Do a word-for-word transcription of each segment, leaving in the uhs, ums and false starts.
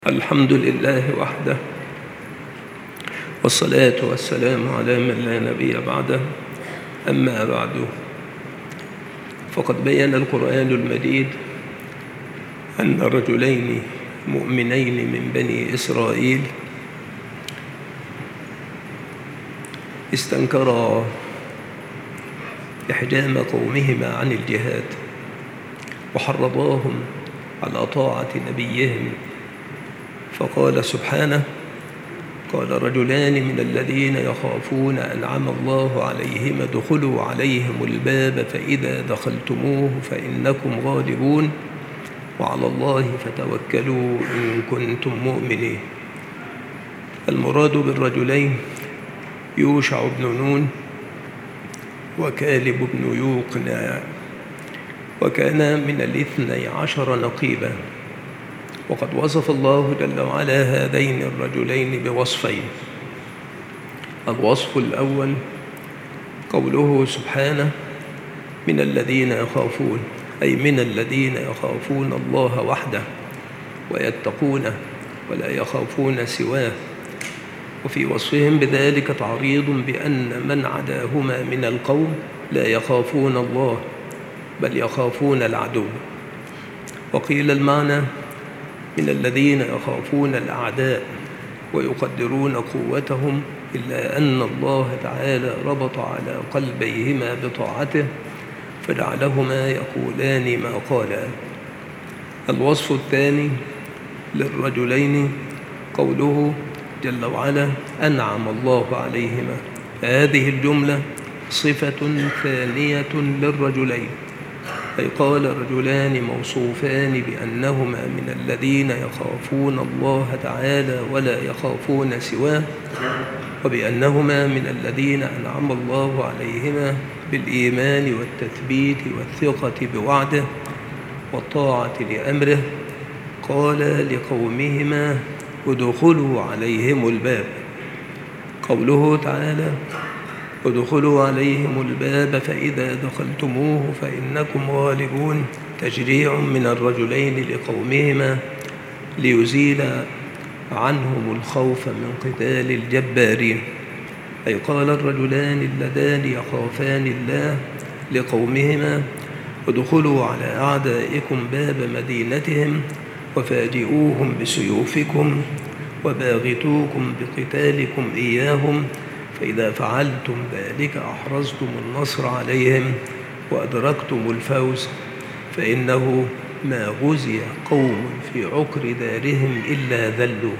الحمد لله وحده، والصلاة والسلام على من لا نبي بعده. أما بعد، فقد بين القرآن المجيد أن رجلين مؤمنين من بني إسرائيل استنكرا إحجام قومهما عن الجهاد وحرضاهم على طاعة نبيهم، فقال سبحانه: قال رجلان من الذين يخافون أنعم الله عليهم ادخلوا عليهم الباب فإذا دخلتموه فإنكم غالبون وعلى الله فتوكلوا إن كنتم مؤمنين. المراد بالرجلين يوشع بن نون وكالب بن يوقنى، وكان من الاثني عشر نقيبا. وقد وصف الله جل وعلا هذين الرجلين بوصفين. الوصف الأول قوله سبحانه: من الذين يخافون، أي من الذين يخافون الله وحده ويتقونه ولا يخافون سواه. وفي وصفهم بذلك تعريض بأن من عداهما من القوم لا يخافون الله بل يخافون العدو. وقيل المعنى: من الذين يخافون الأعداء ويقدرون قوتهم، إلا أن الله تعالى ربط على قلبيهما بطاعته فجعلهما يقولان ما قالا. الوصف الثاني للرجلين قوله جل وعلا: أنعم الله عليهما. هذه الجملة صفة ثانية للرجلين، أي قال رجلان موصوفان بأنهما من الذين يخافون الله تعالى ولا يخافون سواه، وبأنهما من الذين أنعم الله عليهما بالإيمان والتثبيت والثقة بوعده والطاعة لأمره. قال لقومهما: ادخلوا عليهم الباب. قوله تعالى: ادخلوا عليهم الباب فإذا دخلتموه فإنكم غالبون تشريع من الرجلين لقومهما ليزيل عنهم الخوف من قتال الجبارين. أي قال الرجلان اللذان يخافان الله لقومهما: ادخلوا على أعدائكم باب مدينتهم وفاجئوهم بسيوفكم وباغتوكم بقتالكم إياهم، فإذا فعلتم ذلك أحرزتم النصر عليهم وأدركتم الفوز، فإنه ما غزي قوم في عقر دارهم إلا ذلوا.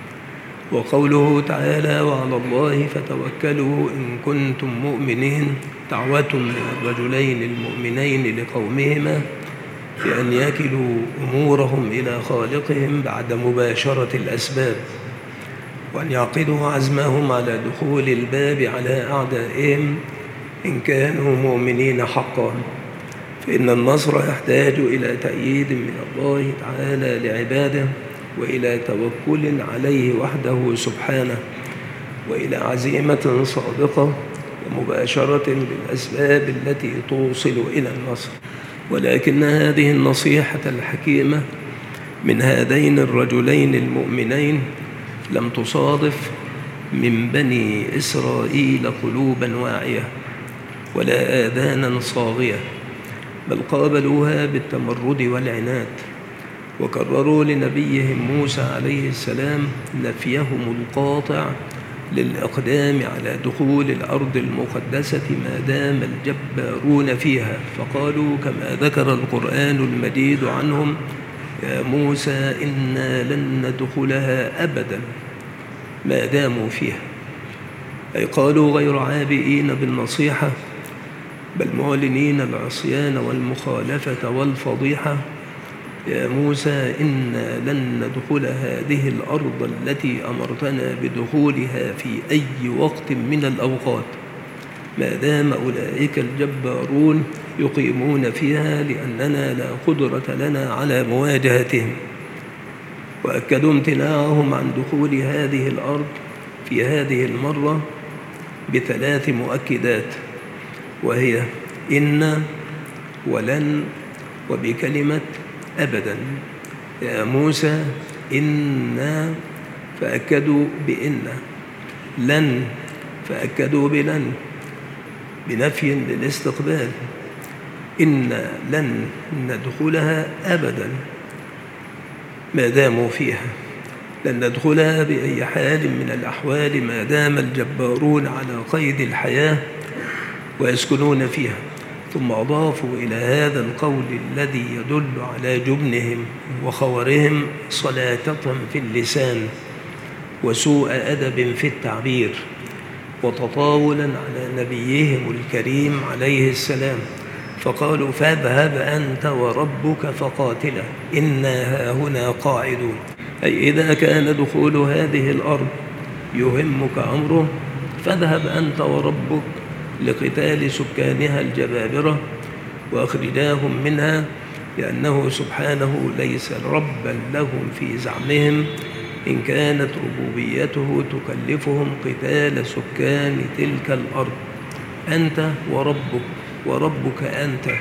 وقوله تعالى: وعلى الله فتوكلوا إن كنتم مؤمنين، دعوة من الرجلين المؤمنين لقومهما بأن يكلوا أمورهم إلى خالقهم بعد مباشرة الأسباب، وأن يعقدوا عزمهم على دخول الباب على أعدائهم إن كانوا مؤمنين حقا، فإن النصر يحتاج إلى تأييد من الله تعالى لعباده، وإلى توكل عليه وحده سبحانه، وإلى عزيمة صادقة ومباشرة للأسباب التي توصل إلى النصر. ولكن هذه النصيحة الحكيمة من هذين الرجلين المؤمنين لم تصادف من بني إسرائيل قلوبا واعية ولا آذانا صاغية، بل قابلوها بالتمرد والعناد، وكرروا لنبيهم موسى عليه السلام نفيهم القاطع للإقدام على دخول الأرض المقدسة ما دام الجبارون فيها، فقالوا كما ذكر القرآن المجيد عنهم: يا موسى إنا لن ندخلها أبدا ما داموا فيها. أي قالوا غير عابئين بالنصيحة بل معلنين العصيان والمخالفة والفضيحة: يا موسى إنا لن ندخل هذه الأرض التي أمرتنا بدخولها في أي وقت من الأوقات ما دام أولئك الجبارون يقيمون فيها، لأننا لا قدرة لنا على مواجهتهم. وأكدوا امتناعهم عن دخول هذه الأرض في هذه المرة بثلاث مؤكدات، وهي إن ولن وبكلمة أبدا. يا موسى إنا فأكدوا بإن، لن فأكدوا بلن بنفي للاستقبال. إنا لن ندخلها أبدا ما داموا فيها، لن ندخلها بأي حال من الأحوال ما دام الجبارون على قيد الحياة ويسكنون فيها. ثم أضافوا إلى هذا القول الذي يدل على جبنهم وخورهم صلاتة في اللسان وسوء أدب في التعبير وتطاولا على نبيهم الكريم عليه السلام، فقالوا فاذهب أنت وربك فقاتلا إنا هاهنا قاعدون. أي إذا كان دخول هذه الأرض يهمك أمره فاذهب أنت وربك لقتال سكانها الجبابرة وأخرجاهم منها، لأنه سبحانه ليس ربا لهم في زعمهم إن كانت ربوبيته تكلفهم قتال سكان تلك الأرض. أنت وربك وربك أنت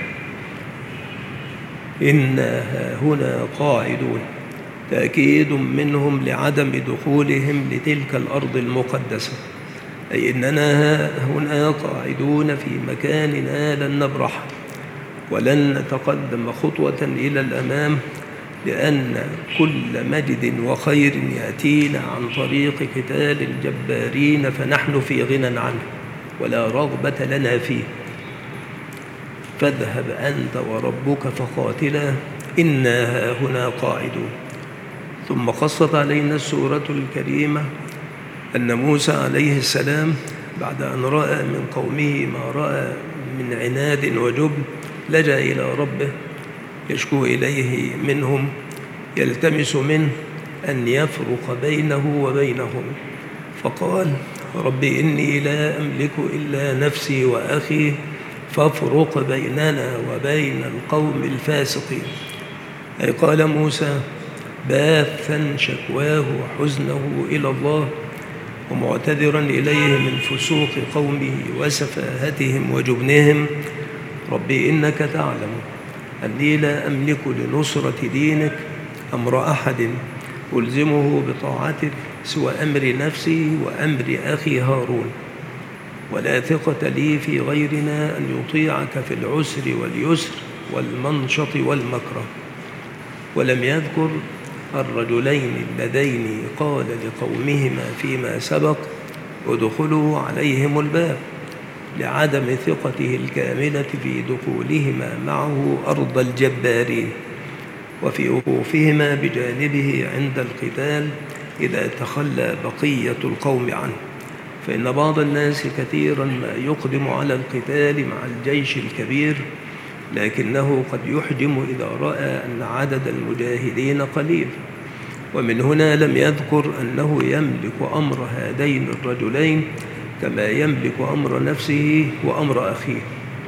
إنا هاهنا قاعدون، تأكيد منهم لعدم دخولهم لتلك الأرض المقدسة، أي إننا هنا قاعدون في مكاننا لن نبرح ولن نتقدم خطوة إلى الأمام، لأن كل مجد وخير يأتينا عن طريق قتال الجبارين فنحن في غنى عنه ولا رغبة لنا فيه. فاذهب أنت وربك فقاتلا إنا هاهنا قاعدون. ثم قصت علينا السورة الكريمة أن موسى عليه السلام بعد أن رأى من قومه ما رأى من عناد وجبن لجأ إلى ربه يشكو إليه منهم، يلتمس منه أن يفرق بينه وبينهم، فقال رب إني لا أملك إلا نفسي وأخي فافرق بيننا وبين القوم الفاسقين. أي قال موسى باثا شكواه وحزنه إلى الله ومعتذرا إليه من فسوق قومه وسفاهتهم وجبنهم، ربي إنك تعلم أني لا أملك لنصرة دينك أمر أحد ألزمه بطاعتك سوى أمر نفسي وأمر أخي هارون، ولا ثقة لي في غيرنا أن يطيعك في العسر واليسر والمنشط والمكره. ولم يذكر الرجلين اللذين قال لقومهما فيما سبق ادخلوا عليهم الباب، لعدم ثقته الكاملة في دخولهما معه أرض الجبارين وفي وقوفهما بجانبه عند القتال إذا تخلى بقية القوم عنه، فإن بعض الناس كثيرا ما يقدم على القتال مع الجيش الكبير، لكنه قد يحجم إذا رأى أن عدد المجاهدين قليل. ومن هنا لم يذكر أنه يملك أمر هذين الرجلين كما يملك أمر نفسه وأمر أخيه.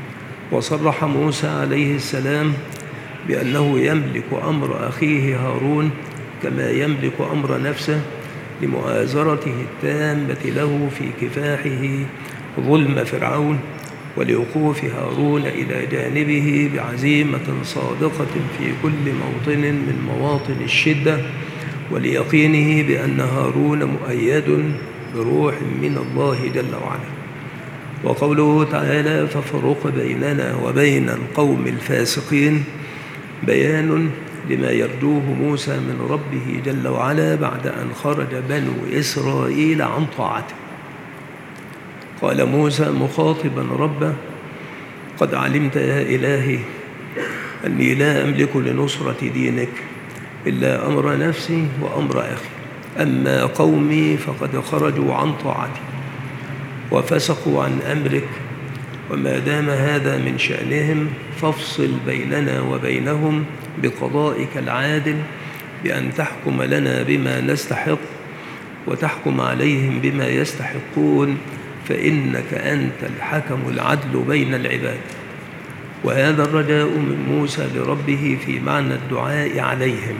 وصرح موسى عليه السلام بأنه يملك أمر أخيه هارون كما يملك أمر نفسه لمؤازرته التامة له في كفاحه ظلم فرعون، ولوقوف هارون إلى جانبه بعزيمة صادقة في كل موطن من مواطن الشدة، وليقينه بأن هارون مؤيد بروح من الله جل وعلا. وقوله تعالى ففرق بيننا وبين القوم الفاسقين بيان لما يرجوه موسى من ربه جل وعلا بعد أن خرج بنو إسرائيل عن طاعته. قال موسى مخاطبا ربه قد علمت يا إلهي أني لا أملك لنصرة دينك إلا أمر نفسي وأمر أخي، أما قومي فقد خرجوا عن طاعتي وفسقوا عن أمرك، وما دام هذا من شأنهم فافصل بيننا وبينهم بقضائك العادل بأن تحكم لنا بما نستحق وتحكم عليهم بما يستحقون، فإنك أنت الحكم العدل بين العباد. وهذا الرجاء من موسى لربه في معنى الدعاء عليهم،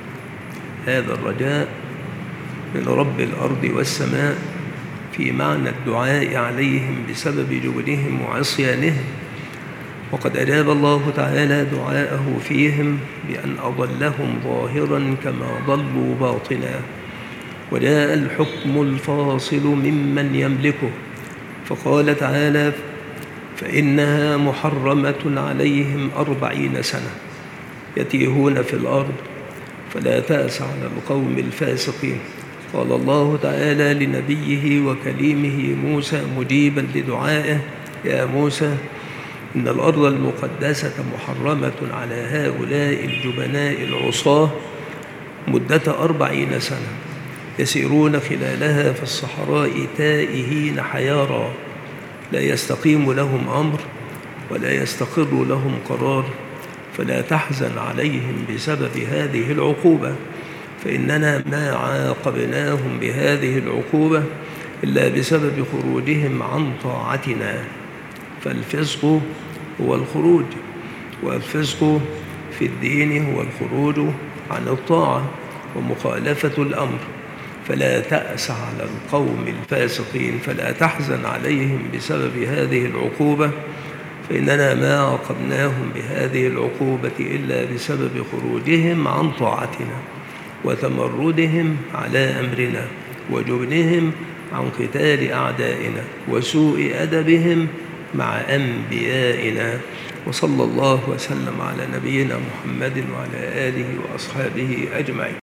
هذا الرجاء من رب الأرض والسماء في معنى الدعاء عليهم بسبب جبنهم وعصيانهم، وقد أجاب الله تعالى دعاءه فيهم بأن أضلهم ظاهرا كما ضلوا باطنا، وجاء الحكم الفاصل ممن يملكه، فقال تعالى: فإنها محرمة عليهم أربعين سنة يتيهون في الأرض فلا تأس على القوم الفاسقين. قال الله تعالى لنبيه وكليمه موسى مجيبا لدعائه: يا موسى إن الأرض المقدسة محرمة على هؤلاء الجبناء العصاة مدة أربعين سنة يسيرون خلالها في الصحراء تائهين حيارى، لا يستقيم لهم أمر ولا يستقر لهم قرار، فلا تحزن عليهم بسبب هذه العقوبة، فإننا ما عاقبناهم بهذه العقوبة إلا بسبب خروجهم عن طاعتنا. فالفسق هو الخروج، والفسق في الدين هو الخروج عن الطاعة ومخالفة الأمر، فلا تأس على القوم الفاسقين، فلا تحزن عليهم بسبب هذه العقوبة، فإننا ما عاقبناهم بهذه العقوبة إلا بسبب خروجهم عن طاعتنا وتمردهم على أمرنا وجبنهم عن قتال أعدائنا وسوء أدبهم مع أنبيائنا. وصلى الله وسلم على نبينا محمد وعلى آله وأصحابه أجمعين.